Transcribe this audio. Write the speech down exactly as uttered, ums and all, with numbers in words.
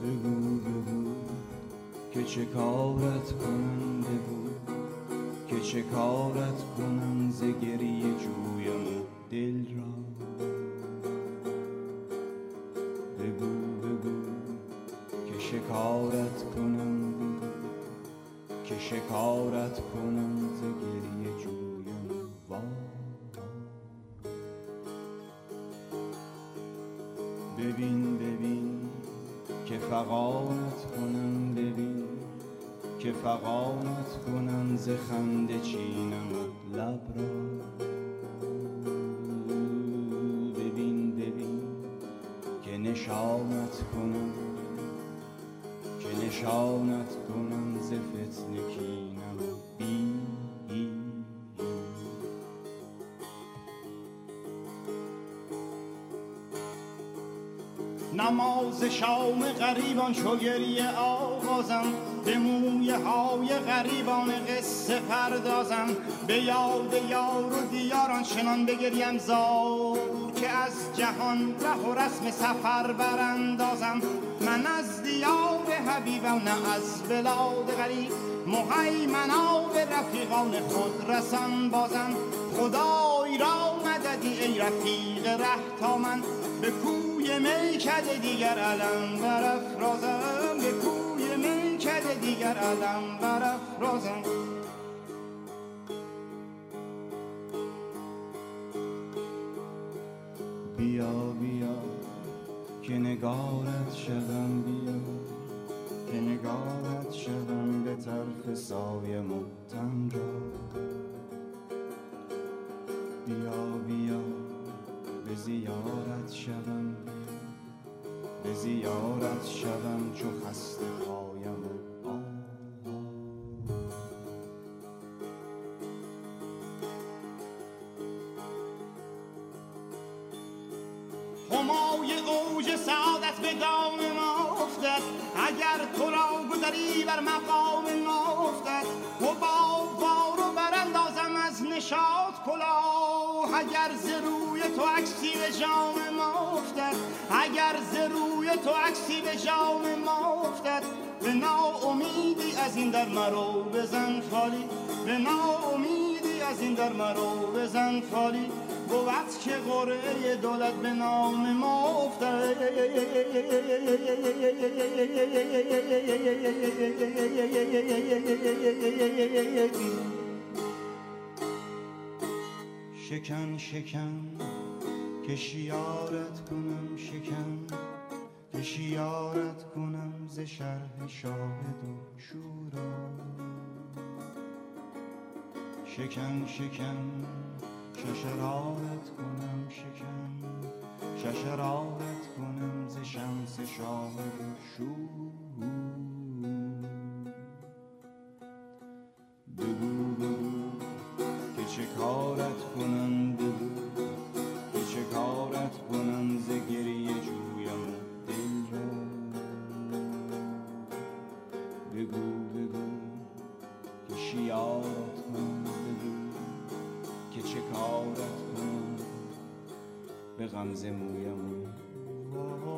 بگو بگو که چه کارت کنم، بگو که چه کارت کنم ز گریه جویم دل را. بگو بگو که شکارت کنم، بگو که شکارت کنم ز گریه جویم وا. ببین ببین که فغانت کنم، ببین که فغانت کنم ز خنده چینم لب را. ببین ببین که نشانت کنم، که نشانت کنم ز فتنه کینم بی نماز شام غریبان چو گریه آغازم، به مویه های غریبان قصه پردازم، به یاد یار و دیاران چنان بگریم زار که از جهان ره و رسم سفر براندازم. من از دیار حبیبم نه از بلاد غریب، مهیمنا به رفیقان خود رسان بازم. خدای را مددی ای رفیق ره تا من به کوی میکده دیگر علم برافرازم، به کوی میکده دیگر علم برافرازم. بیا بیا که نگارت شدم، بیا که نگارت شدم به طرف سایه مهتم را. بیا بیا به زیارت شدم، به زیارت شدم چو خسته پایم آه. همای اوج سعادت به دام ما افتد، اگر تو را گذری بر مقام ما افتد. و با وارو براندازم از نشاط کلاه، اگر ز روی تو عکسی به جام ما افتد، اگر ز روی تو عکسی به جام ما افتد. به ناامیدی از این در مرو بزن خالی، به ناامیدی از این در مرو بزن خالی. بود که قرعه دولت به نام ما افتد، شکن شکن که شیارت کنم، شکن که شیارت کنم ز شرح شاهد و شورا. شکن شکن ششرارت کنم، شکن ششرارت کنم ز شمس شاهد و شور. بگو بگو که چه کارت کنم، بگو که چه کارت کنم ز گریه جویم دل را. بگو بگو که شیارت کنم، بگو که چه کارت کنم به غمزه مویم.